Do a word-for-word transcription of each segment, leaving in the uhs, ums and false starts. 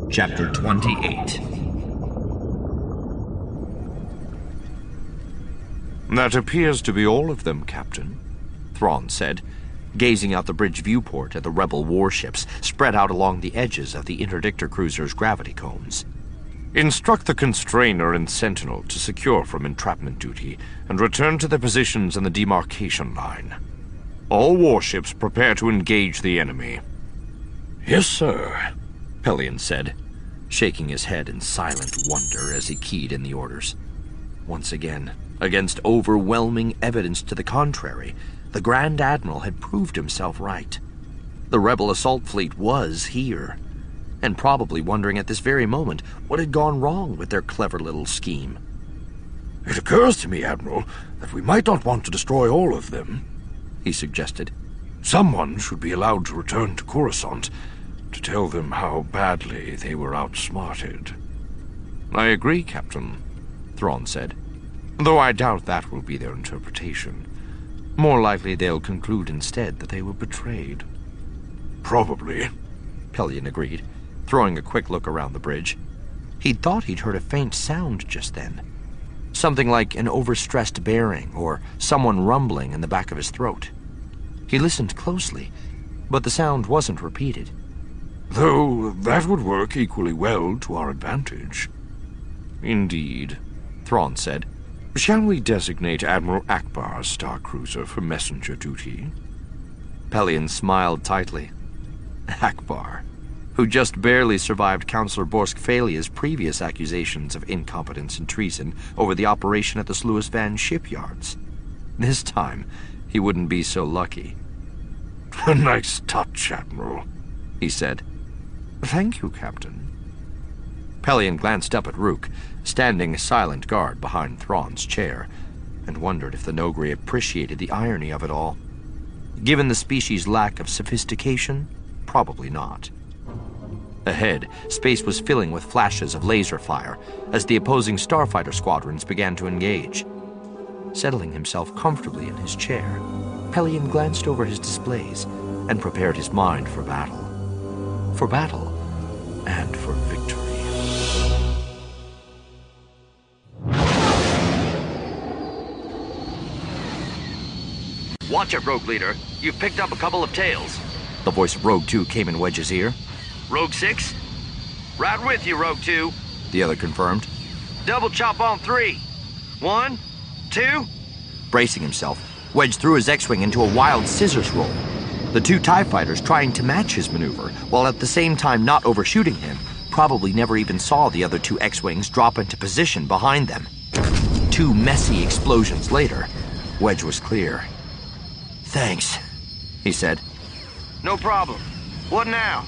Chapter twenty-eight. That appears to be all of them, Captain, Thrawn said, gazing out the bridge viewport at the rebel warships spread out along the edges of the interdictor cruiser's gravity cones. Instruct the Constrainer and Sentinel to secure from entrapment duty and return to their positions in the demarcation line. All warships prepare to engage the enemy. Yes, sir, Pellaeon said, shaking his head in silent wonder as he keyed in the orders. Once again, against overwhelming evidence to the contrary, the Grand Admiral had proved himself right. The rebel assault fleet was here, and probably wondering at this very moment what had gone wrong with their clever little scheme. It occurs to me, Admiral, that we might not want to destroy all of them, he suggested. Someone should be allowed to return to Coruscant to tell them how badly they were outsmarted. I agree, Captain, Thrawn said, though I doubt that will be their interpretation. More likely they'll conclude instead that they were betrayed. Probably, Pellaeon agreed, throwing a quick look around the bridge. He'd thought he'd heard a faint sound just then. Something like an overstressed bearing or someone rumbling in the back of his throat. He listened closely, but the sound wasn't repeated. Though that would work equally well to our advantage. Indeed, Thrawn said. Shall we designate Admiral Ackbar's star cruiser for messenger duty? Pellaeon smiled tightly. Ackbar, who just barely survived Councillor Borsk Phalia's previous accusations of incompetence and treason over the operation at the Sluis Van shipyards. This time, he wouldn't be so lucky. A nice touch, Admiral, he said. Thank you, Captain. Pellaeon glanced up at Rook, standing silent guard behind Thrawn's chair, and wondered if the Noghri appreciated the irony of it all. Given the species' lack of sophistication, probably not. Ahead, space was filling with flashes of laser fire as the opposing starfighter squadrons began to engage. Settling himself comfortably in his chair, Pellaeon glanced over his displays and prepared his mind for battle. For battle and for victory. Watch it, Rogue Leader. You've picked up a couple of tails. The voice of Rogue Two came in Wedge's ear. Rogue Six? Right with you, Rogue Two. The other confirmed. Double chop on three. One, two. Bracing himself, Wedge threw his X-Wing into a wild scissors roll. The two TIE fighters trying to match his maneuver, while at the same time not overshooting him, probably never even saw the other two X-Wings drop into position behind them. Two messy explosions later, Wedge was clear. Thanks, he said. No problem. What now?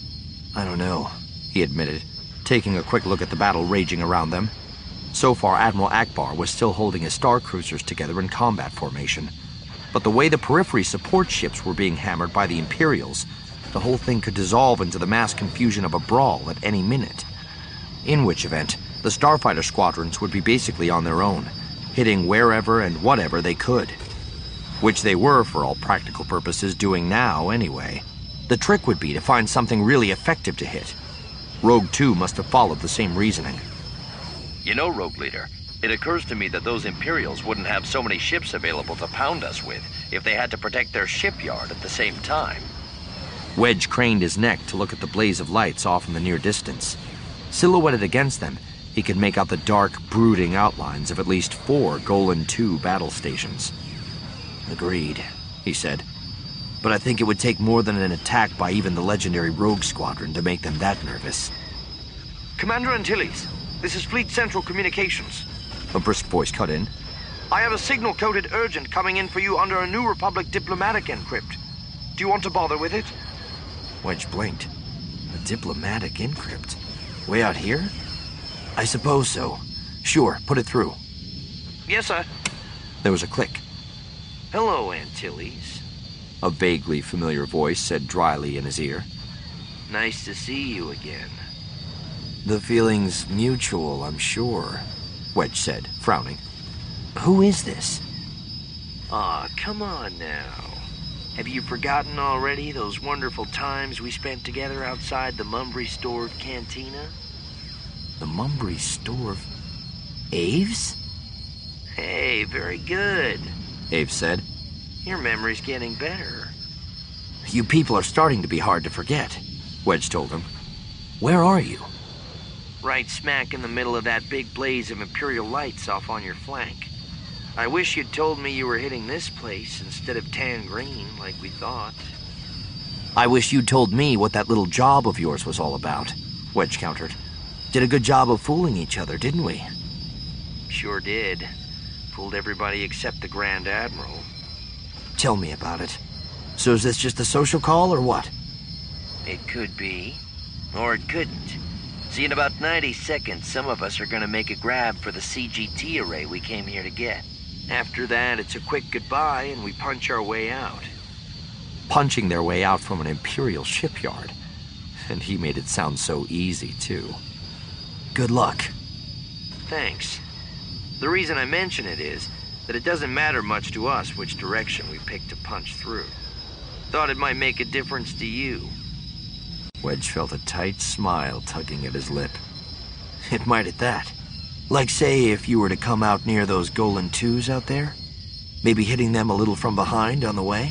I don't know, he admitted, taking a quick look at the battle raging around them. So far, Admiral Ackbar was still holding his star cruisers together in combat formation. But the way the periphery support ships were being hammered by the Imperials, the whole thing could dissolve into the mass confusion of a brawl at any minute. In which event, the starfighter squadrons would be basically on their own, hitting wherever and whatever they could. Which they were, for all practical purposes, doing now anyway. The trick would be to find something really effective to hit. Rogue Two must have followed the same reasoning. You know, Rogue Leader, it occurs to me that those Imperials wouldn't have so many ships available to pound us with if they had to protect their shipyard at the same time. Wedge craned his neck to look at the blaze of lights off in the near distance. Silhouetted against them, he could make out the dark, brooding outlines of at least four Golan Two battle stations. Agreed, he said. But I think it would take more than an attack by even the legendary Rogue Squadron to make them that nervous. Commander Antilles, this is Fleet Central Communications. A brisk voice cut in. I have a signal coded urgent coming in for you under a New Republic diplomatic encrypt. Do you want to bother with it? Wedge blinked. A diplomatic encrypt? Way out here? I suppose so. Sure, put it through. Yes, sir. There was a click. Hello, Antilles. A vaguely familiar voice said dryly in his ear. Nice to see you again. The feeling's mutual, I'm sure, Wedge said, frowning. Who is this? Aw, come on now. Have you forgotten already those wonderful times we spent together outside the Mumbry Store cantina? The Mumbry Store? Aves? Hey, very good, Aves said. Your memory's getting better. You people are starting to be hard to forget, Wedge told him. Where are you? Right smack in the middle of that big blaze of Imperial lights off on your flank. I wish you'd told me you were hitting this place instead of Tan Green, like we thought. I wish you'd told me what that little job of yours was all about, Wedge countered. Did a good job of fooling each other, didn't we? Sure did. Fooled everybody except the Grand Admiral. Tell me about it. So is this just a social call, or what? It could be, or it couldn't. See, in about ninety seconds, some of us are gonna make a grab for the C G T array we came here to get. After that, it's a quick goodbye, and we punch our way out. Punching their way out from an Imperial shipyard. And he made it sound so easy, too. Good luck. Thanks. The reason I mention it is that it doesn't matter much to us which direction we pick to punch through. Thought it might make a difference to you. Wedge felt a tight smile tugging at his lip. It might at that. Like, say, if you were to come out near those Golan twos out there? Maybe hitting them a little from behind on the way?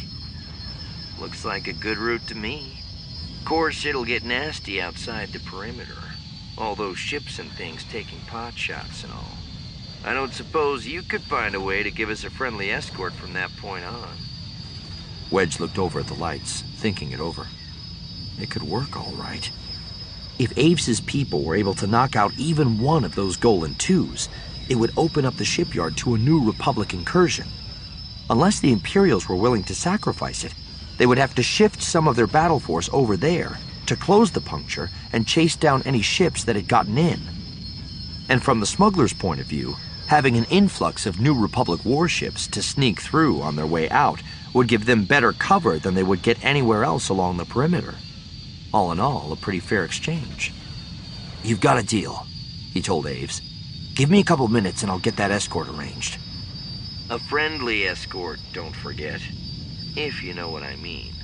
Looks like a good route to me. Of course, it'll get nasty outside the perimeter. All those ships and things taking pot shots and all. I don't suppose you could find a way to give us a friendly escort from that point on. Wedge looked over at the lights, thinking it over. It could work all right. If Aves's people were able to knock out even one of those Golan twos, it would open up the shipyard to a new Republic incursion. Unless the Imperials were willing to sacrifice it, they would have to shift some of their battle force over there to close the puncture and chase down any ships that had gotten in. And from the smugglers' point of view, having an influx of new Republic warships to sneak through on their way out would give them better cover than they would get anywhere else along the perimeter. All in all, a pretty fair exchange. You've got a deal, he told Aves. Give me a couple minutes and I'll get that escort arranged. A friendly escort, don't forget. If you know what I mean.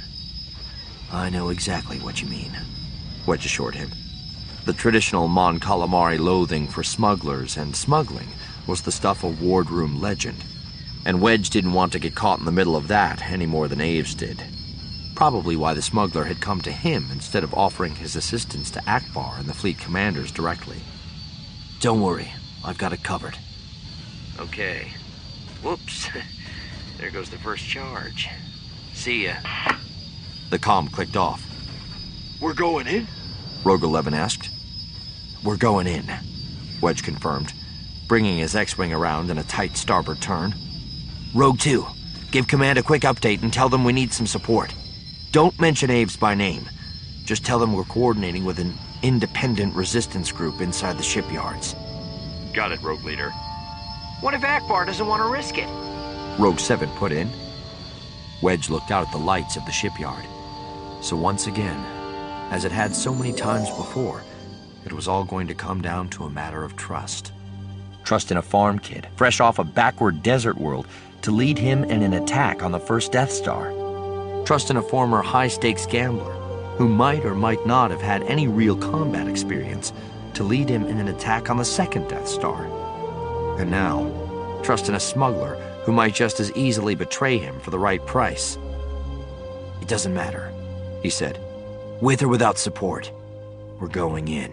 I know exactly what you mean, Wedge assured him. The traditional Mon Calamari loathing for smugglers and smuggling was the stuff of wardroom legend, and Wedge didn't want to get caught in the middle of that any more than Aves did. Probably why the smuggler had come to him instead of offering his assistance to Akbar and the fleet commanders directly. Don't worry, I've got it covered. Okay. Whoops. There goes the first charge. See ya. The comm clicked off. We're going in? Rogue eleven asked. We're going in, Wedge confirmed, bringing his X-Wing around in a tight starboard turn. Rogue two, give Command a quick update and tell them we need some support. Don't mention Aves by name. Just tell them we're coordinating with an independent resistance group inside the shipyards. Got it, Rogue Leader. What if Akbar doesn't want to risk it? Rogue seven put in. Wedge looked out at the lights of the shipyard. So once again, as it had so many times before, it was all going to come down to a matter of trust. Trust in a farm kid, fresh off a backward desert world, to lead him in an attack on the first Death Star. Trust in a former high-stakes gambler, who might or might not have had any real combat experience, to lead him in an attack on the second Death Star. And now, trust in a smuggler who might just as easily betray him for the right price. It doesn't matter, he said. With or without support, we're going in.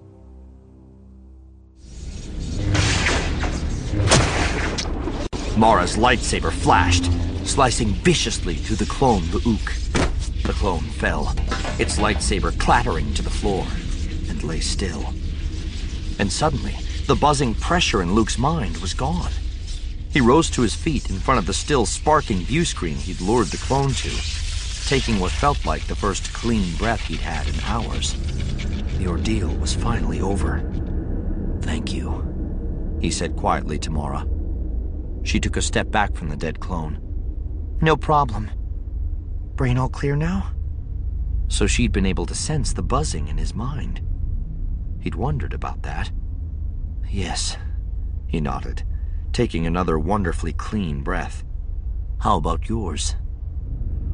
Mara's lightsaber flashed, slicing viciously through the clone Luuk. The clone fell, its lightsaber clattering to the floor, and lay still. And suddenly, the buzzing pressure in Luke's mind was gone. He rose to his feet in front of the still sparking view screen he'd lured the clone to, taking what felt like the first clean breath he'd had in hours. The ordeal was finally over. Thank you, he said quietly to Mara. She took a step back from the dead clone. No problem. Brain all clear now? So she'd been able to sense the buzzing in his mind. He'd wondered about that. Yes, he nodded, taking another wonderfully clean breath. How about yours?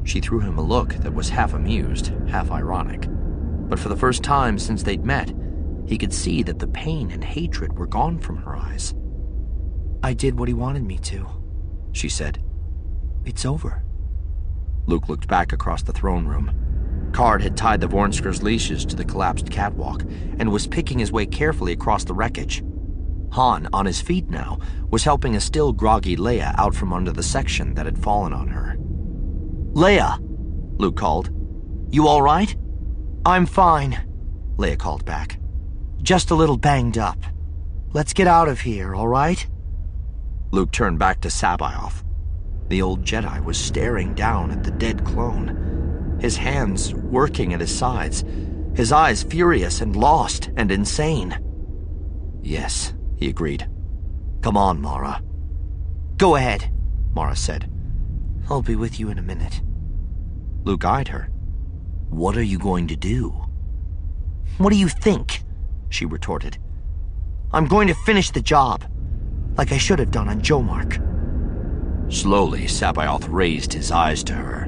She threw him a look that was half amused, half ironic. But for the first time since they'd met, he could see that the pain and hatred were gone from her eyes. "I did what he wanted me to," she said. "It's over." Luke looked back across the throne room. Card had tied the Vornskir's leashes to the collapsed catwalk and was picking his way carefully across the wreckage. Han, on his feet now, was helping a still groggy Leia out from under the section that had fallen on her. "Leia," Luke called. "You all right?" "I'm fine," Leia called back. "Just a little banged up. Let's get out of here, all right?" Luke turned back to Sabayoth. The old Jedi was staring down at the dead clone, his hands working at his sides, his eyes furious and lost and insane. "Yes," he agreed. "Come on, Mara." "Go ahead," Mara said. "I'll be with you in a minute." Luke eyed her. "What are you going to do?" "What do you think?" she retorted. "I'm going to finish the job, like I should have done on Jomark." Slowly, Sabayoth raised his eyes to her.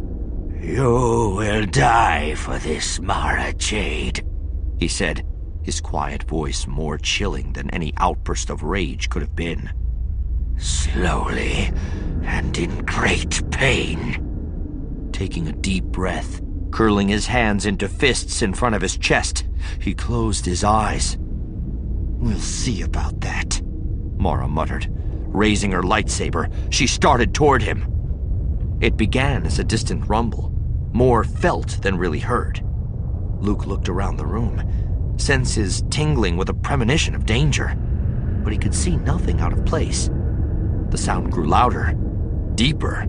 "You will die for this, Mara Jade," he said, his quiet voice more chilling than any outburst of rage could have been. "Slowly, and in great pain." Taking a deep breath, curling his hands into fists in front of his chest, he closed his eyes. "We'll see about that," Mara muttered. Raising her lightsaber, she started toward him. It began as a distant rumble, more felt than really heard. Luke looked around the room, senses tingling with a premonition of danger, but he could see nothing out of place. The sound grew louder, deeper,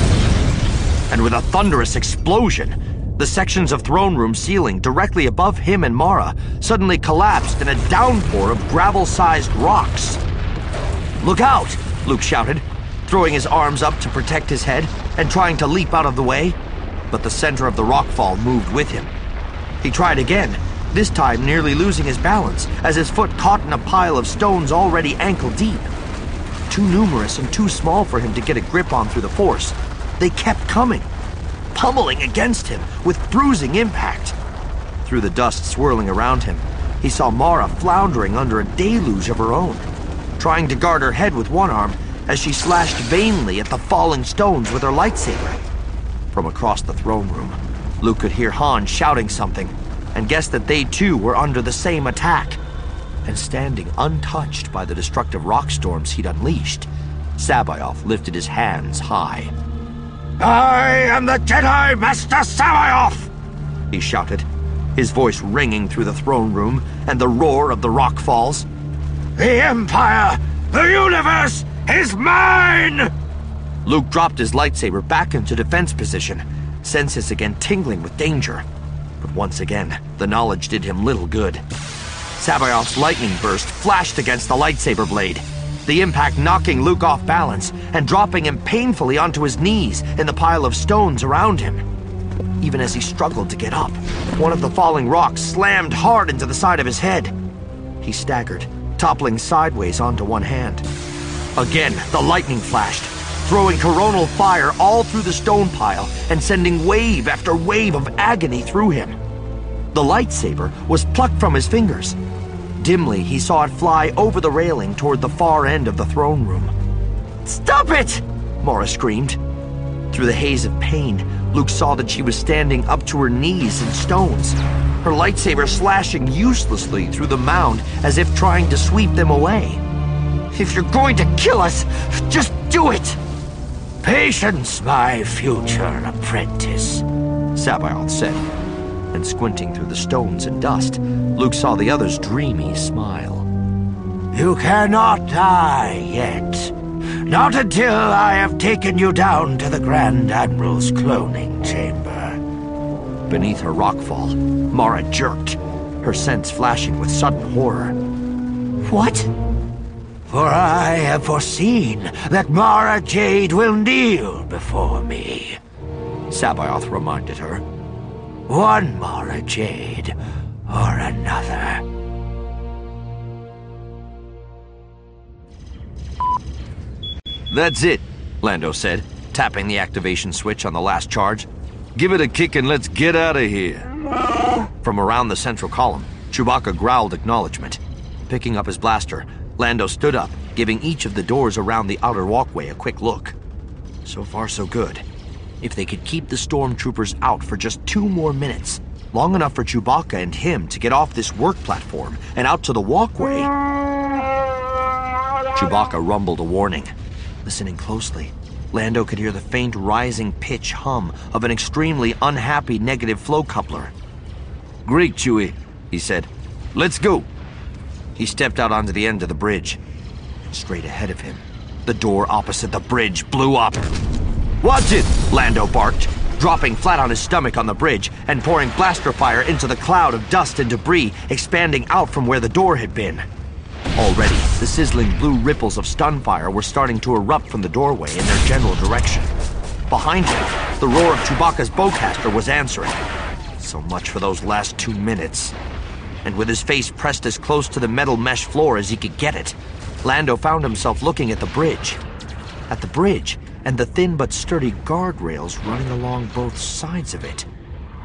and with a thunderous explosion, the sections of throne room ceiling directly above him and Mara suddenly collapsed in a downpour of gravel-sized rocks. "Look out!" Luke shouted, throwing his arms up to protect his head and trying to leap out of the way, but the center of the rockfall moved with him. He tried again, this time nearly losing his balance as his foot caught in a pile of stones already ankle-deep. Too numerous and too small for him to get a grip on through the force, they kept coming, pummeling against him with bruising impact. Through the dust swirling around him, he saw Mara floundering under a deluge of her own, trying to guard her head with one arm as she slashed vainly at the falling stones with her lightsaber. From across the throne room, Luke could hear Han shouting something and guessed that they too were under the same attack. And standing untouched by the destructive rock storms he'd unleashed, Sabayoth lifted his hands high. "I am the Jedi Master Sabayoth!" he shouted, his voice ringing through the throne room and the roar of the rock falls. "The Empire, the universe, is mine!" Luke dropped his lightsaber back into defense position, senses again tingling with danger. But once again, the knowledge did him little good. Sabayoth's lightning burst flashed against the lightsaber blade, the impact knocking Luke off balance and dropping him painfully onto his knees in the pile of stones around him. Even as he struggled to get up, one of the falling rocks slammed hard into the side of his head. He staggered, toppling sideways onto one hand. Again, the lightning flashed, throwing coronal fire all through the stone pile and sending wave after wave of agony through him. The lightsaber was plucked from his fingers. Dimly, he saw it fly over the railing toward the far end of the throne room. "Stop it!" Mara screamed. Through the haze of pain, Luke saw that she was standing up to her knees in stones, her lightsaber slashing uselessly through the mound as if trying to sweep them away. "If you're going to kill us, just do it!" "Patience, my future apprentice," Sabayoth said. And squinting through the stones and dust, Luke saw the other's dreamy smile. "You cannot die yet. Not until I have taken you down to the Grand Admiral's cloning chamber." Beneath her rockfall, Mara jerked, her sense flashing with sudden horror. "What?" "For I have foreseen that Mara Jade will kneel before me," Sabayoth reminded her. "One Mara Jade or another." "That's it," Lando said, tapping the activation switch on the last charge. Give it a kick and let's get out of here. From around the central column, Chewbacca growled acknowledgement. Picking up his blaster, Lando stood up, giving each of the doors around the outer walkway a quick look. So far, so good. If they could keep the stormtroopers out for just two more minutes, long enough for Chewbacca and him to get off this work platform and out to the walkway. Chewbacca rumbled a warning. Listening closely, Lando could hear the faint rising pitch hum of an extremely unhappy negative flow coupler. Great, Chewie, he said. Let's go. He stepped out onto the end of the bridge. Straight ahead of him, the door opposite the bridge blew up. "Watch it!" Lando barked, dropping flat on his stomach on the bridge and pouring blaster fire into the cloud of dust and debris expanding out from where the door had been. Already, the sizzling blue ripples of stunfire were starting to erupt from the doorway in their general direction. Behind him, the roar of Chewbacca's bowcaster was answering. So much for those last two minutes. And with his face pressed as close to the metal mesh floor as he could get it, Lando found himself looking at the bridge. At the bridge, and the thin but sturdy guardrails running along both sides of it.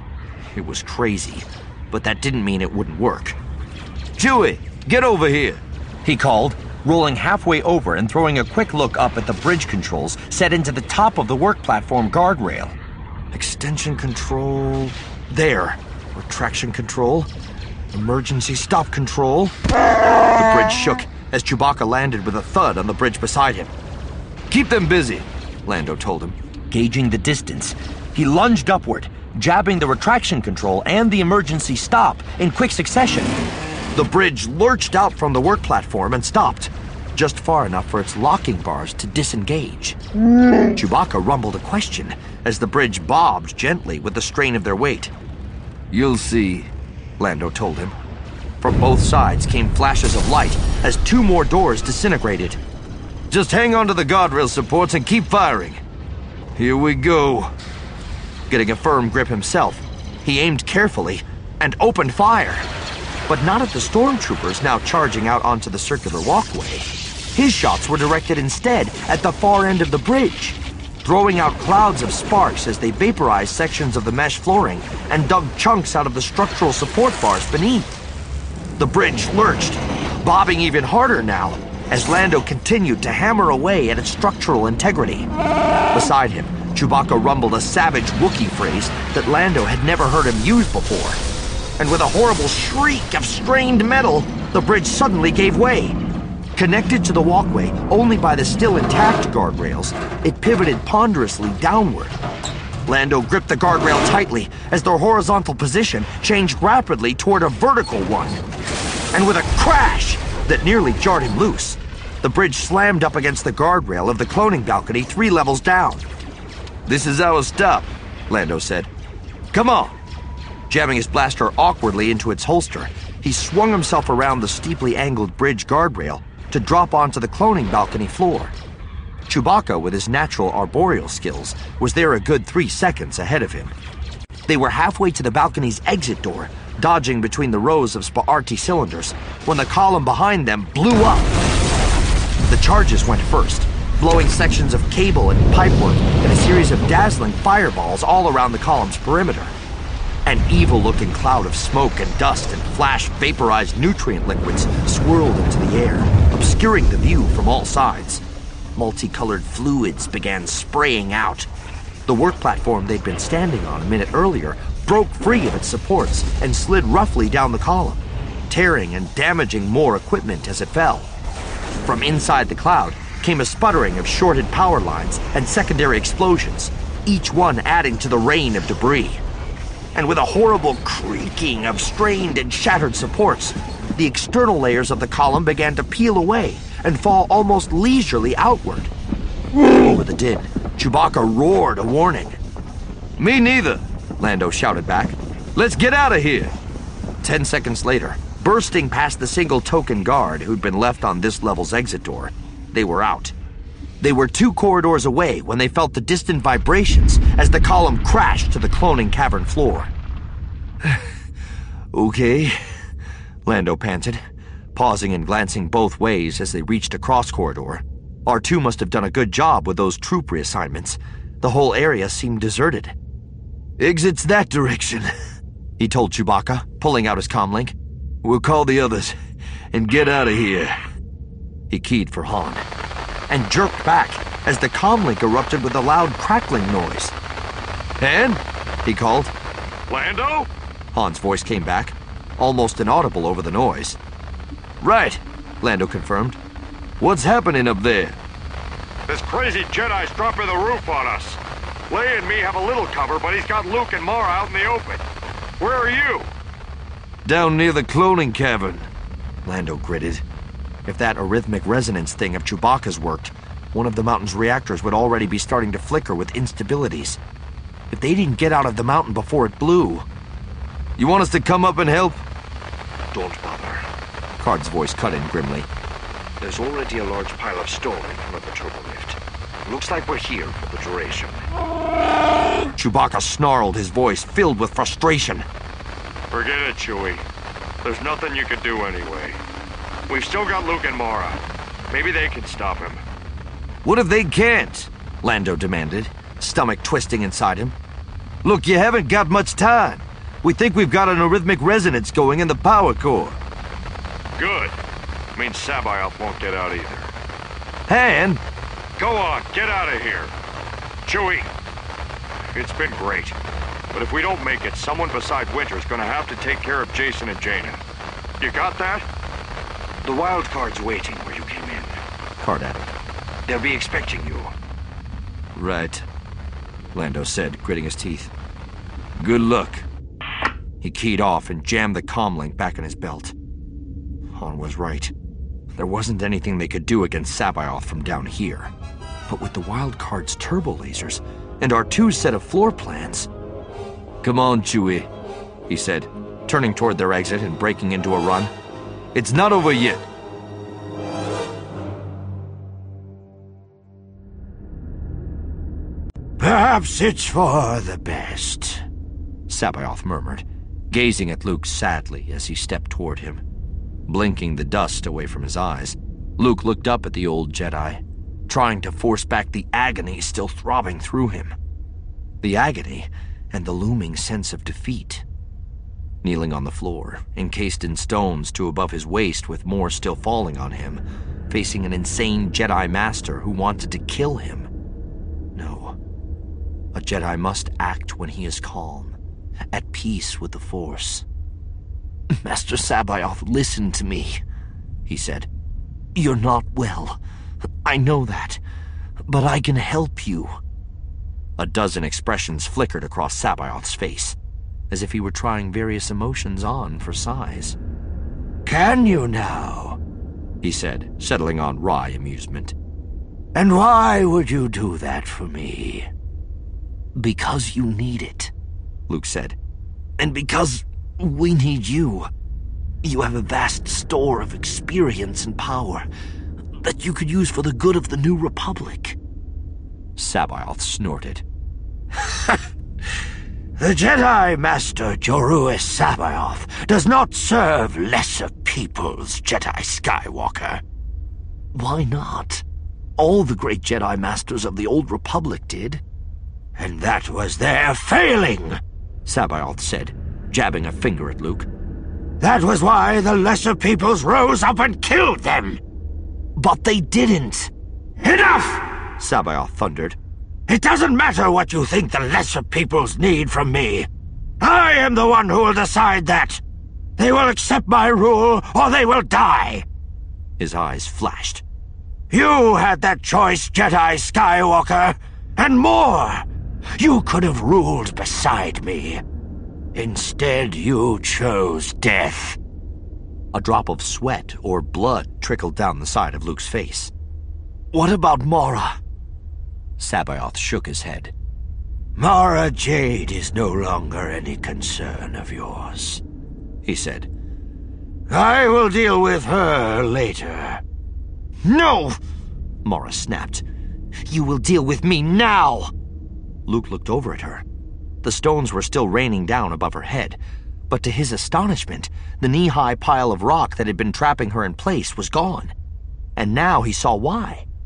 It was crazy, but that didn't mean it wouldn't work. "Chewie, get over here," he called, rolling halfway over and throwing a quick look up at the bridge controls set into the top of the work platform guardrail. Extension control... there. Retraction control. Emergency stop control. The bridge shook as Chewbacca landed with a thud on the bridge beside him. "Keep them busy," Lando told him, gauging the distance. He lunged upward, jabbing the retraction control and the emergency stop in quick succession. The bridge lurched out from the work platform and stopped, just far enough for its locking bars to disengage. Chewbacca rumbled a question as the bridge bobbed gently with the strain of their weight. "You'll see," Lando told him. From both sides came flashes of light as two more doors disintegrated. "Just hang on to the guardrail supports and keep firing. Here we go." Getting a firm grip himself, he aimed carefully and opened fire. But not at the stormtroopers now charging out onto the circular walkway. His shots were directed instead at the far end of the bridge, throwing out clouds of sparks as they vaporized sections of the mesh flooring and dug chunks out of the structural support bars beneath. The bridge lurched, bobbing even harder now, as Lando continued to hammer away at its structural integrity. Beside him, Chewbacca rumbled a savage Wookiee phrase that Lando had never heard him use before. And with a horrible shriek of strained metal, the bridge suddenly gave way. Connected to the walkway only by the still intact guardrails, it pivoted ponderously downward. Lando gripped the guardrail tightly as their horizontal position changed rapidly toward a vertical one. And with a crash that nearly jarred him loose, the bridge slammed up against the guardrail of the cloning balcony three levels down. "This is our stop," Lando said. "Come on." Jamming his blaster awkwardly into its holster, he swung himself around the steeply angled bridge guardrail to drop onto the cloning balcony floor. Chewbacca, with his natural arboreal skills, was there a good three seconds ahead of him. They were halfway to the balcony's exit door, dodging between the rows of Spar'arti cylinders, when the column behind them blew up. The charges went first, blowing sections of cable and pipework in a series of dazzling fireballs all around the column's perimeter. An evil-looking cloud of smoke and dust and flash-vaporized nutrient liquids swirled into the air, obscuring the view from all sides. Multicolored fluids began spraying out. The work platform they'd been standing on a minute earlier broke free of its supports and slid roughly down the column, tearing and damaging more equipment as it fell. From inside the cloud came a sputtering of shorted power lines and secondary explosions, each one adding to the rain of debris. And with a horrible creaking of strained and shattered supports, the external layers of the column began to peel away and fall almost leisurely outward. Over the din, Chewbacca roared a warning. "Me neither," Lando shouted back. "Let's get out of here." Ten seconds later, bursting past the single token guard who'd been left on this level's exit door, they were out. They were two corridors away when they felt the distant vibrations as the column crashed to the cloning cavern floor. "Okay," Lando panted, pausing and glancing both ways as they reached a cross corridor. R two must have done a good job with those troop reassignments, The whole area seemed deserted. "Exit's that direction," he told Chewbacca, pulling out his comlink. "We'll call the others and get out of here." He keyed for Han, and jerked back as the comlink erupted with a loud crackling noise. "Han?" he called. Lando? Han's voice came back, almost inaudible over the noise. "Right," Lando confirmed. "What's happening up there?" This crazy Jedi's dropping the roof on us. Leia and me have a little cover, but he's got Luke and Mara out in the open. Where are you? "Down near the cloning cavern," Lando gritted. If that arrhythmic resonance thing of Chewbacca's worked, one of the mountain's reactors would already be starting to flicker with instabilities. If they didn't get out of the mountain before it blew... "You want us to come up and help?" Don't bother. Card's voice cut in grimly. There's already a large pile of stone in front of the turbo lift. Looks like we're here for the duration. Chewbacca snarled, his voice filled with frustration. Forget it, Chewie. There's nothing you can do anyway. We've still got Luke and Mara. Maybe they can stop him. "What if they can't?" Lando demanded, stomach twisting inside him. "Look, you haven't got much time. We think we've got an arrhythmic resonance going in the power core." Good. Means Sabayoth won't get out either. Han? Go on, get out of here. Chewie, it's been great. But if we don't make it, someone beside Winter's gonna have to take care of Jacen and Jaina. You got that? The wild card's waiting where you came in. Card added. They'll be expecting you. Right, Lando said, gritting his teeth. "Good luck." He keyed off and jammed the comlink back in his belt. Han was right. There wasn't anything they could do against Sabayoth from down here. But with the wild card's turbo lasers and our two set of floor plans... "Come on, Chewie," he said, turning toward their exit and breaking into a run. "It's not over yet." "Perhaps it's for the best," Sabayoth murmured, gazing at Luke sadly as he stepped toward him. Blinking the dust away from his eyes, Luke looked up at the old Jedi, trying to force back the agony still throbbing through him. The agony and the looming sense of defeat. Kneeling on the floor, encased in stones to above his waist with more still falling on him, facing an insane Jedi Master who wanted to kill him. No. A Jedi must act when he is calm, at peace with the Force. "Master Sabayoth, listen to me," he said. "You're not well. I know that. But I can help you." A dozen expressions flickered across Sabayoth's face, as if he were trying various emotions on for size. "Can you now?" he said, settling on wry amusement. "And why would you do that for me?" "Because you need it," Luke said. "And because we need you. You have a vast store of experience and power that you could use for the good of the New Republic." Sabayoth snorted. "The Jedi Master Joruus Sabayoth does not serve lesser peoples, Jedi Skywalker." "Why not? All the great Jedi Masters of the Old Republic did." "And that was their failing," Sabayoth said, jabbing a finger at Luke. "That was why the lesser peoples rose up and killed them." "But they didn't." "Enough!" Sabayoth thundered. "It doesn't matter what you think the lesser peoples need from me. I am the one who will decide that. They will accept my rule, or they will die." His eyes flashed. "You had that choice, Jedi Skywalker, and more. You could have ruled beside me. Instead, you chose death." A drop of sweat or blood trickled down the side of Luke's face. "What about Mara?" Sabayoth shook his head. "Mara Jade is no longer any concern of yours," he said. "I will deal with her later." "No!" Mara snapped. "You will deal with me now!" Luke looked over at her. The stones were still raining down above her head, but to his astonishment, the knee-high pile of rock that had been trapping her in place was gone. And now he saw why.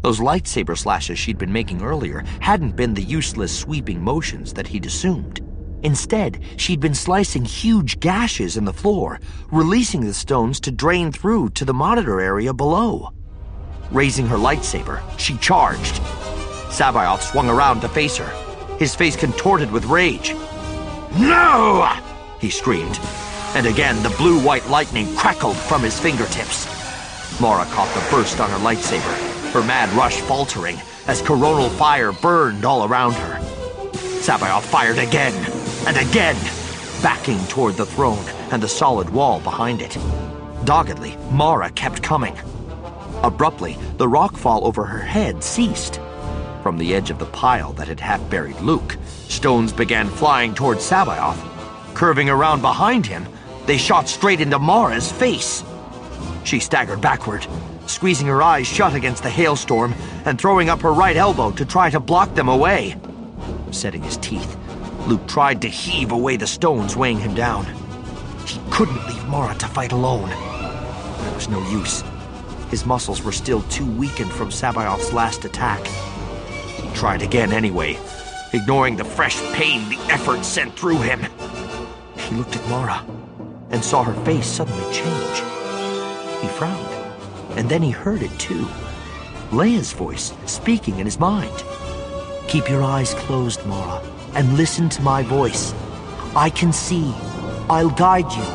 Those lightsaber slashes she'd been making earlier hadn't been the useless sweeping motions that he'd assumed. Instead, she'd been slicing huge gashes in the floor, releasing the stones to drain through to the monitor area below. Raising her lightsaber, she charged. Sabaoth swung around to face her, his face contorted with rage. No! He screamed, and again the blue-white lightning crackled from his fingertips. Mara caught the burst on her lightsaber, her mad rush faltering as coronal fire burned all around her. Sabaoth fired again and again, backing toward the throne and the solid wall behind it. Doggedly, Mara kept coming. Abruptly, the rockfall over her head ceased. From the edge of the pile that had half-buried Luke, stones began flying toward Sabaoth. Curving around behind him, they shot straight into Mara's face. She staggered backward, squeezing her eyes shut against the hailstorm and throwing up her right elbow to try to block them away. Setting his teeth, Luke tried to heave away the stones weighing him down. He couldn't leave Mara to fight alone. There was no use. His muscles were still too weakened from Sabaoth's last attack. He tried again anyway, ignoring the fresh pain the effort sent through him. He looked at Mara and saw her face suddenly change. He frowned, and then he heard it too. Leia's voice speaking in his mind. "Keep your eyes closed, Mara, and listen to my voice. I can see. I'll guide you."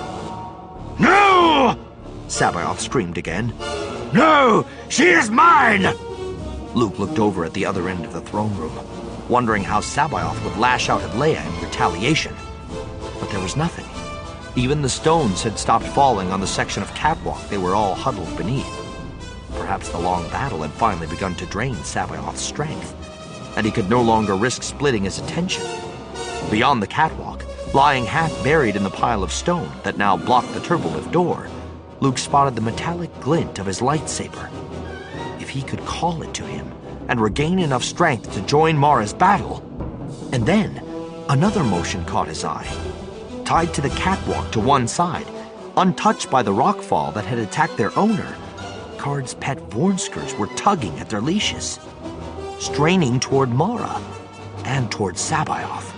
No! Sabaoth screamed again. No! She is mine! Luke looked over at the other end of the throne room, wondering how Sabaoth would lash out at Leia in retaliation. But there was nothing. Even the stones had stopped falling on the section of catwalk they were all huddled beneath. Perhaps the long battle had finally begun to drain Sabaoth's strength, and he could no longer risk splitting his attention. Beyond the catwalk, lying half-buried in the pile of stone that now blocked the turbolift door, Luke spotted the metallic glint of his lightsaber. If he could call it to him and regain enough strength to join Mara's battle. And then, another motion caught his eye. Tied to the catwalk to one side, untouched by the rockfall that had attacked their owner, Karrde's pet Vornskers were tugging at their leashes, straining toward Mara and toward Sabaoth.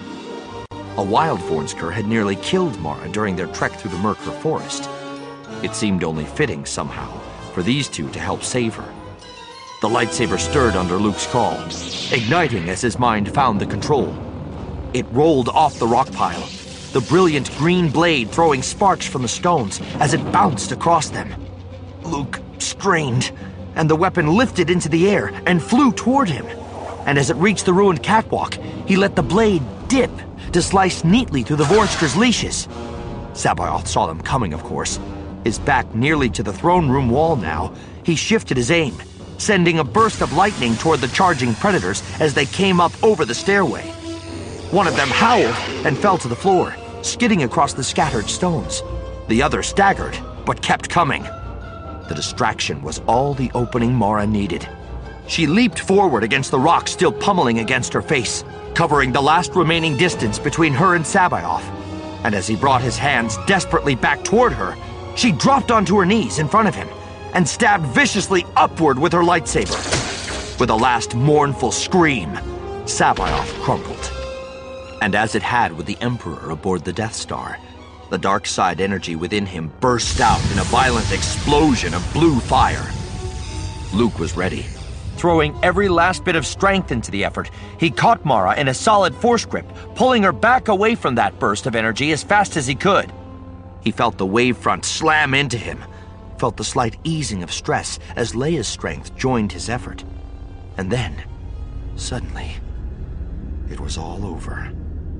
A wild Vornsker had nearly killed Mara during their trek through the Myrkr forest. It seemed only fitting, somehow, for these two to help save her. The lightsaber stirred under Luke's call, igniting as his mind found the control. It rolled off the rock pile, the brilliant green blade throwing sparks from the stones as it bounced across them. Luke strained, and the weapon lifted into the air and flew toward him. And as it reached the ruined catwalk, he let the blade dip to slice neatly through the Vornsker's leashes. Sabaoth saw them coming, of course. His back nearly to the throne room wall now, he shifted his aim, sending a burst of lightning toward the charging predators as they came up over the stairway. One of them howled and fell to the floor, skidding across the scattered stones. The other staggered, but kept coming. The distraction was all the opening Mara needed. She leaped forward against the rock still pummeling against her face, covering the last remaining distance between her and Sabaoth. And as he brought his hands desperately back toward her, she dropped onto her knees in front of him and stabbed viciously upward with her lightsaber. With a last mournful scream, Sabaoth crumpled. And as it had with the Emperor aboard the Death Star, the dark side energy within him burst out in a violent explosion of blue fire. Luke was ready. Throwing every last bit of strength into the effort, he caught Mara in a solid force grip, pulling her back away from that burst of energy as fast as he could. He felt the wave front slam into him, felt the slight easing of stress as Leia's strength joined his effort. And then, suddenly, it was all over.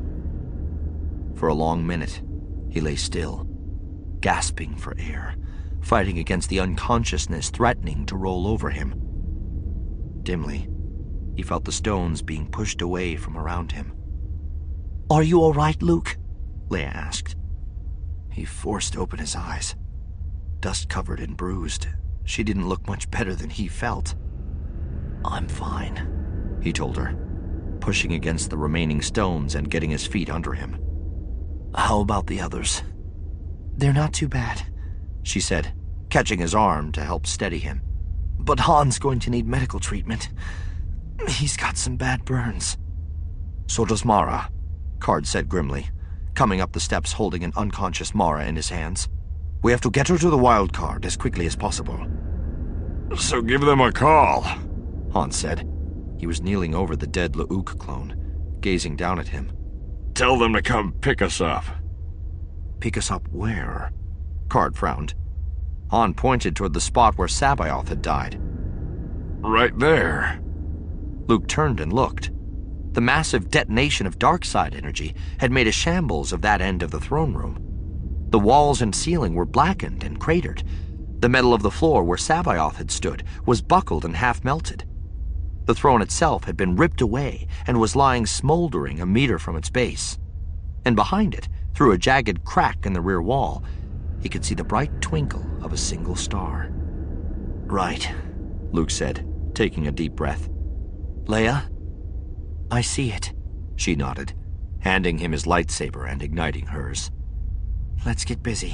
For a long minute, he lay still, gasping for air, fighting against the unconsciousness threatening to roll over him. Dimly, he felt the stones being pushed away from around him. "Are you all right, Luke?" Leia asked. He forced open his eyes. Dust-covered and bruised, she didn't look much better than he felt. "I'm fine," he told her, pushing against the remaining stones and getting his feet under him. "How about the others?" "They're not too bad," she said, catching his arm to help steady him. But Han's going to need medical treatment. He's got some bad burns. So does Mara, Card said grimly, coming up the steps holding an unconscious Mara in his hands. We have to get her to the wild card as quickly as possible. So give them a call, Han said. He was kneeling over the dead La'uk clone, gazing down at him. Tell them to come pick us up. Pick us up where? Card frowned. Han pointed toward the spot where Sabaoth had died. Right there. Luke turned and looked. The massive detonation of darkside energy had made a shambles of that end of the throne room. The walls and ceiling were blackened and cratered. The metal of the floor where Sabaoth had stood was buckled and half-melted. The throne itself had been ripped away and was lying smoldering a meter from its base. And behind it, through a jagged crack in the rear wall, he could see the bright twinkle of a single star. Right, Luke said, taking a deep breath. Leia? I see it, she nodded, handing him his lightsaber and igniting hers. Let's get busy.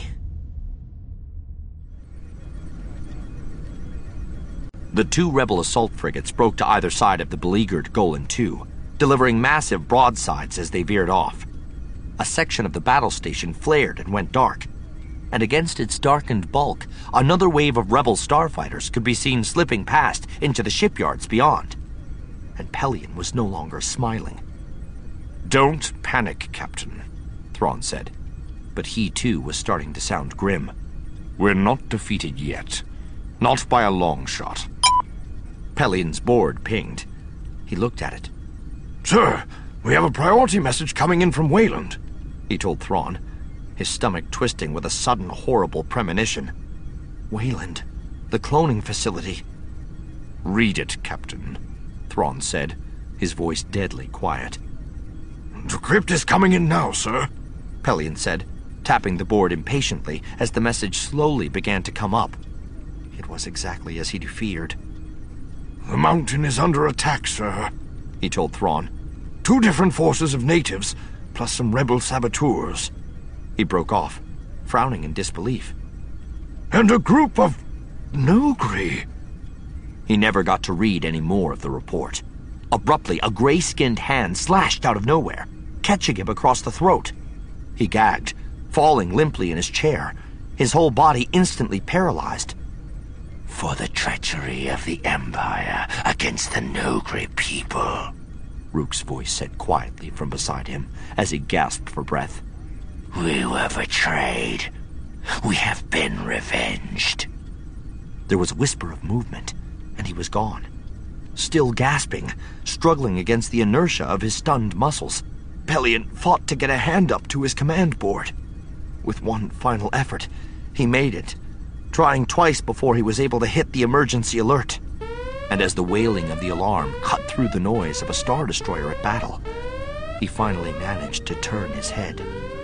The two rebel assault frigates broke to either side of the beleaguered Golan two, delivering massive broadsides as they veered off. A section of the battle station flared and went dark, and against its darkened bulk, another wave of rebel starfighters could be seen slipping past into the shipyards beyond. And Pellaeon was no longer smiling. Don't panic, Captain, Thrawn said, but he too was starting to sound grim. We're not defeated yet. Not by a long shot. Pellaeon's board pinged. He looked at it. Sir, we have a priority message coming in from Wayland, he told Thrawn, his stomach twisting with a sudden horrible premonition. Wayland, the cloning facility. Read it, Captain, Thrawn said, his voice deadly quiet. The crypt is coming in now, sir, Pellaeon said, tapping the board impatiently as the message slowly began to come up. It was exactly as he'd feared. The mountain is under attack, sir, he told Thrawn. Two different forces of natives, plus some rebel saboteurs. He broke off, frowning in disbelief. And a group of Noghri. He never got to read any more of the report. Abruptly, a gray-skinned hand slashed out of nowhere, catching him across the throat. He gagged, falling limply in his chair, his whole body instantly paralyzed. For the treachery of the Empire against the Noghri people, Rook's voice said quietly from beside him as he gasped for breath. We were betrayed. We have been revenged. There was a whisper of movement, and he was gone. Still gasping, struggling against the inertia of his stunned muscles, Pellaeon fought to get a hand up to his command board. With one final effort, he made it, trying twice before he was able to hit the emergency alert. And as the wailing of the alarm cut through the noise of a Star Destroyer at battle, he finally managed to turn his head.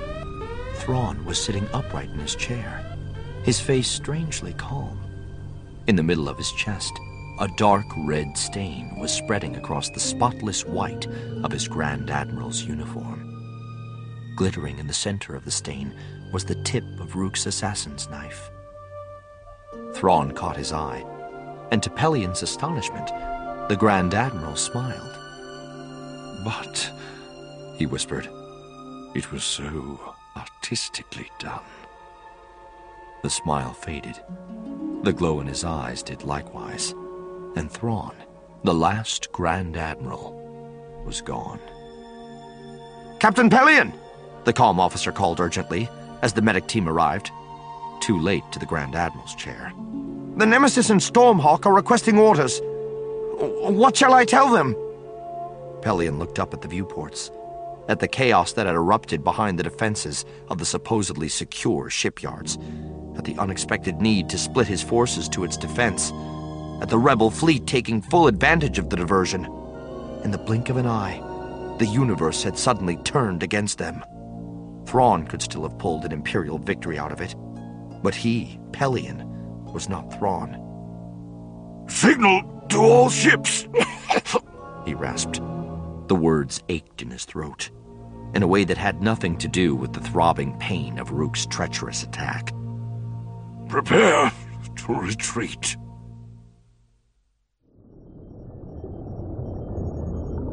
Thrawn was sitting upright in his chair, his face strangely calm. In the middle of his chest, a dark red stain was spreading across the spotless white of his Grand Admiral's uniform. Glittering in the center of the stain was the tip of Rook's assassin's knife. Thrawn caught his eye, and to Pellaeon's astonishment, the Grand Admiral smiled. But, he whispered, it was so artistically done. The smile faded. The glow in his eyes did likewise, and Thrawn, the last Grand Admiral, was gone. Captain Pellaeon! The comm officer called urgently as the medic team arrived, too late to the Grand Admiral's chair. The Nemesis and Stormhawk are requesting orders. What shall I tell them? Pellaeon looked up at the viewports, at the chaos that had erupted behind the defenses of the supposedly secure shipyards, at the unexpected need to split his forces to its defense, at the rebel fleet taking full advantage of the diversion. In the blink of an eye, the universe had suddenly turned against them. Thrawn could still have pulled an Imperial victory out of it, but he, Pellaeon, was not Thrawn. Signal to all ships! He rasped. The words ached in his throat, in a way that had nothing to do with the throbbing pain of Rook's treacherous attack. Prepare to retreat.